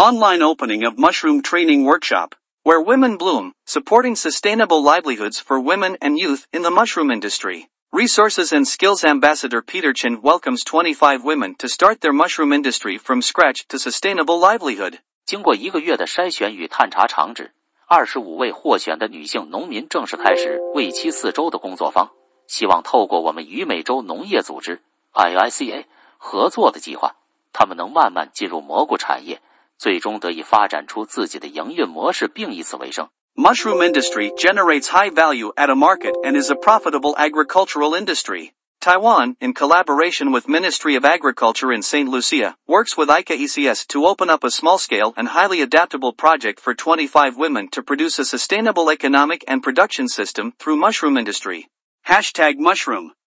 Online opening of mushroom training workshop, where women bloom, supporting sustainable livelihoods for women and youth in the mushroom industry. Resources and Skills Ambassador Peter Chen welcomes 25 women to start their mushroom industry from scratch to sustainable livelihood. 经过1个月的筛选与探查场址，25位获选的女性农民正式开始为期4周的工作坊，希望透过我们与美洲农业组织 IICA 合作的计划，他们能慢慢进入蘑菇产业，最终得以发展出自己的营运模式并以此为生。 Mushroom industry generates high value at a market and is a profitable agricultural industry. Taiwan, in collaboration with Ministry of Agriculture in St. Lucia, works with ICA-ECS to open up a small-scale and highly adaptable project for 25 women to produce a sustainable economic and production system through mushroom industry. #mushroom